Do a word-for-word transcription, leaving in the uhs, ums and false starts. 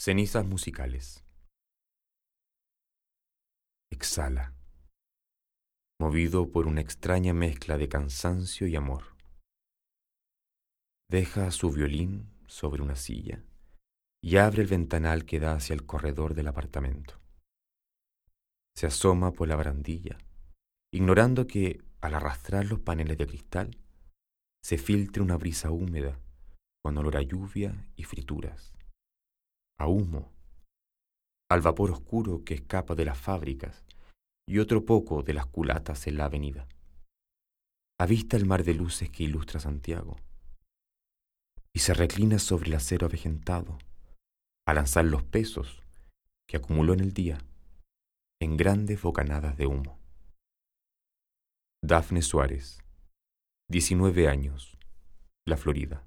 Cenizas musicales. Exhala, movido por una extraña mezcla de cansancio y amor. Deja su violín sobre una silla y abre el ventanal que da hacia el corredor del apartamento. Se asoma por la barandilla, ignorando que, al arrastrar los paneles de cristal, se filtre una brisa húmeda con olor a lluvia y frituras, a humo, al vapor oscuro que escapa de las fábricas y otro poco de las culatas en la avenida. Avista el mar de luces que ilustra Santiago y se reclina sobre el acero avejentado a lanzar los pesos que acumuló en el día en grandes bocanadas de humo. Dafne Suárez, diecinueve años, La Florida.